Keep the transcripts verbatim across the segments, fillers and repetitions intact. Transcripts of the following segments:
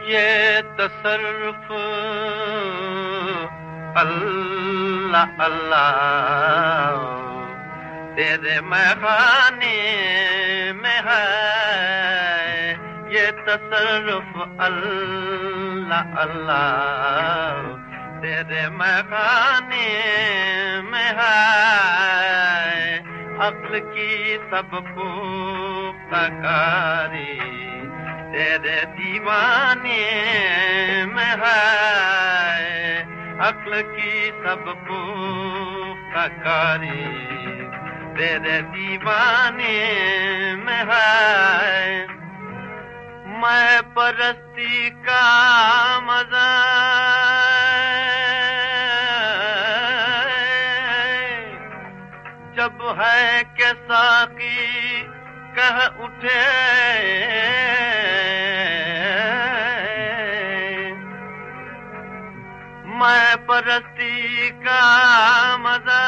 یہ تصرف اللہ اللہ تیرے میخانے میں ہے، یہ تصرف اللہ اللہ تیرے میخانے میں ہے، عقل کی سب پختہ کاری تیرے دیوانے میں ہے، عقل کی سب پختہ کاری تیرے دیوانے میں ہے، میں پرستی کا مزہ جب ہے کہ ساقی کہہ اٹھے، میں پرستی کا مزہ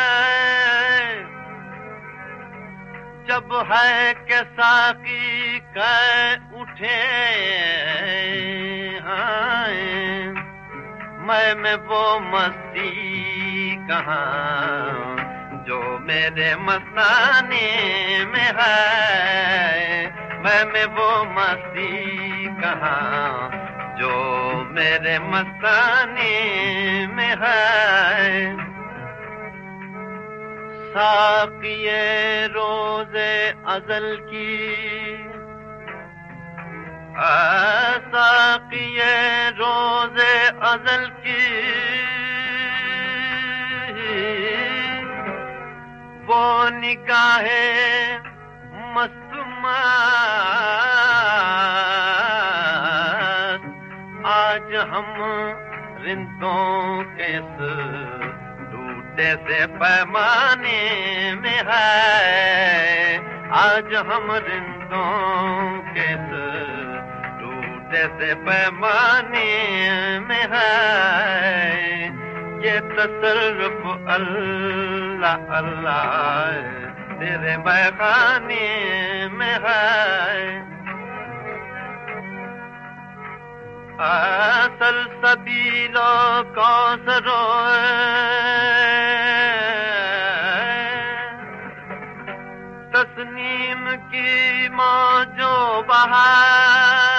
جب ہے کہ ساقی کہہ اٹھے، میں میں وہ مستی کہاں جو میرے مستانے میں ہے، میں میں وہ مستی کہاں جو میرے مستانے میں ہے، ساقی روز ازل کی ساقی روز ازل کی وہ نگاہ مست آج ہم رندوں کے ٹوٹے سے پیمانے میں ہے، آج ہم رندوں کے ٹوٹے سے پیمانے میں ہے، یہ تصرف اللہ اللہ تیرے میخانے میں ہے، سلسبیل و کوثر تسنیم کی موجوں بہار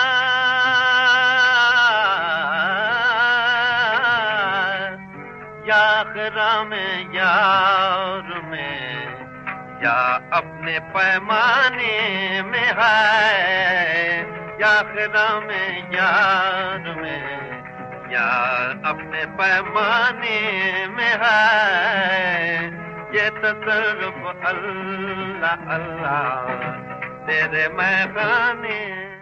یا خرام یار میں یا اپنے پیمانے میں ہے، یا خرام یار میں یا اپنے پیمانے میں ہے، یہ تصرف اللہ اللہ تیرے میخانے